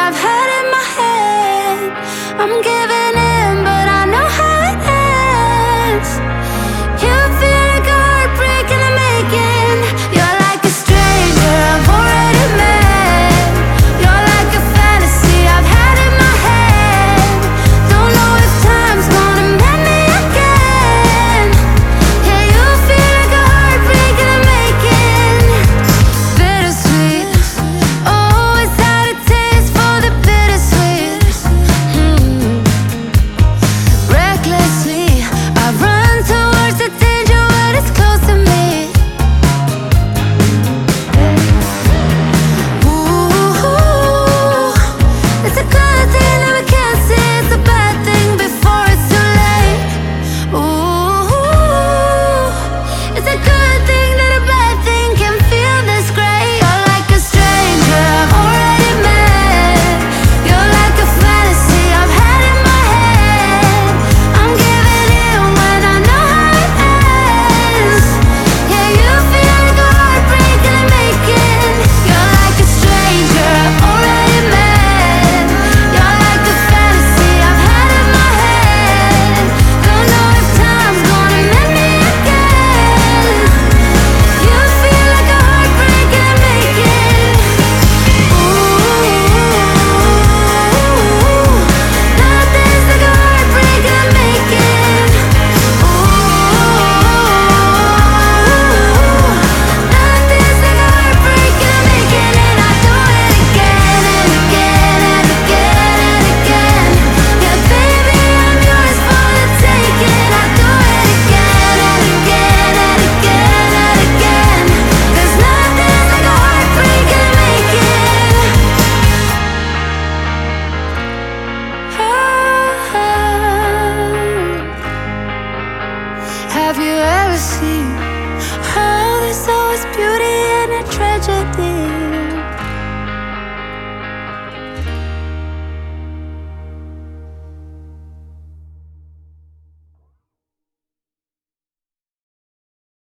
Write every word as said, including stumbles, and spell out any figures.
I've had in my head. I'm giving in, but I know how it ends. You feel like a heartbreak in the making. You're like a stranger I've already met. You're like a fantasy I've had in my head. Don't know if time's gonna mend me again. Yeah, you feel like a heartbreak in the making. Bittersweet, oh, it's how it tastes for the bittersweet. Hmm. Recklessly, I run towards the danger when it's close to me. Ooh, it's a good thing that we can't see it's a bad thing before it's too late. Ooh, it's a good thing that a bad thing can feel this great. You're like a stranger I've already met. You're like a fantasy I've had in my head. I'm giving in when I know how it ends. Yeah, you feel like a heartbreak in the making. You're like a stranger I've already met. You're like a fantasy I've had in my head. Don't know if time's gonna mend me again. You feel like a heartbreak in the making. Ooh, nothing's like a heartbreak in the making. Ooh, nothing's like a heartbreak in the making. And I do it again and again and again and again. Yeah, baby, I'm yours for the taking. I do it again and again and again and again. There's nothing's like a heartbreak in the making. Have you ever seen how there's always beauty in a tragedy?